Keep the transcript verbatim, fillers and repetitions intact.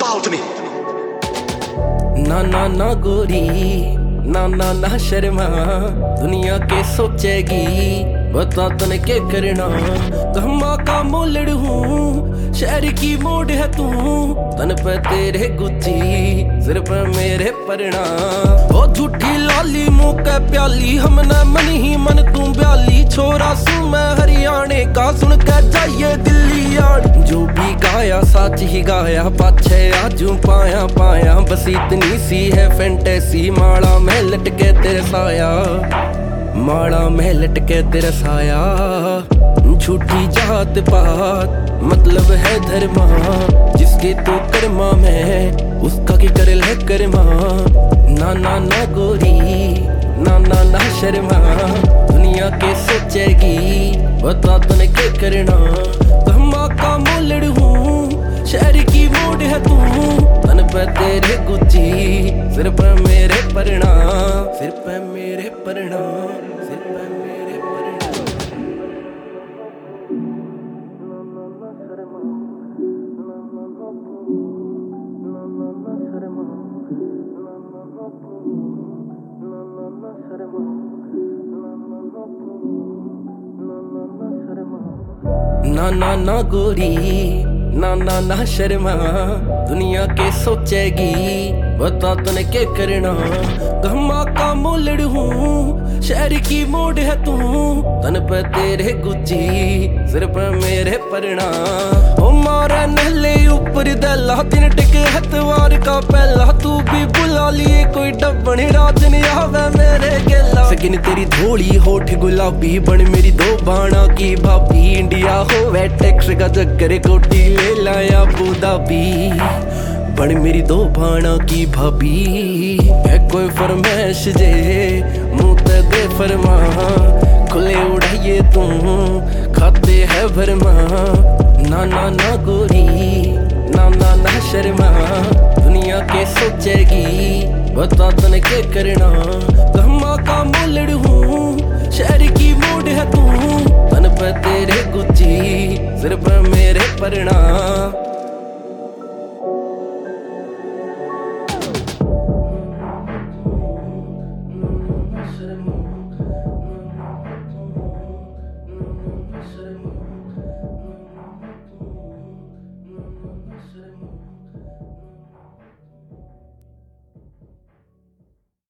about me. ना ना ना गोरी ना ना ना शर्मा, दुनिया के सोचेगी बता तने के करना। धमाका मोलड़ हूँ शहर की मोड़ है तू, तन पे तेरे गुच्ची सिर पे मेरे परना। ओ झूठी लाली मुँह के प्याली हमने मन ही मन तू ब्याली। छोरा सू मैं हरियाणे का सुन के जाइए दिल्ली यार। जो भी गाया सच ही गाया पाछे आजू पाया पाया। बस इतनी सी है फैंटेसी माला में लटके तेरे साया, माला में लटके तेरा साया। झूठी जात पात मतलब है धर्मा, जिसके तो कर्मा में उसका की कर ले कर्मा। ना ना ना गोरी ना ना ना शर्मा, दुनिया के सोचेगी बता तने के करना। धमाका मोलड़ हूँ शहर की मोड़ है तू, तन पे तेरे गुच्ची सिर पे मेरे परना, सिर पे मेरे परना, सिर पे मेरे परना। ना ना ना गोरी ना ना ना शर्मा, दुनिया के सोचेगी बता तने के करना। धमाका मोलड़ हूँ शहर की मोड़ है तू, तन पे तेरे गुच्ची सिर पे मेरे परना। ओ मारा नहले ऊपर दला दिन टिके हथवार का पहला। तू भी बुला लिए कोई डबन रात नहीं आवे मेरे गेला। सकिन तेरी धोली होठ गुलाबी बन मेरी दो बाणा की भाभी। इंडिया हो वे टैक्स का चक्कर कोटी ले लाया अबू धाबी, बन मेरी दो बाणा की भाभी। है कोई फरमाइश जे मुँह ते दे फरमा, खुले उड़ाइए तू खाते है भरमा। ना ना ना गोरी ना ना ना शर्मा, दुनिया के सोचेगी बता तने के करना। धमाका मोलड़ हूँ शहर की मोड़ है तू, तन पे तेरे गुच्ची सिर पे मेरे परना।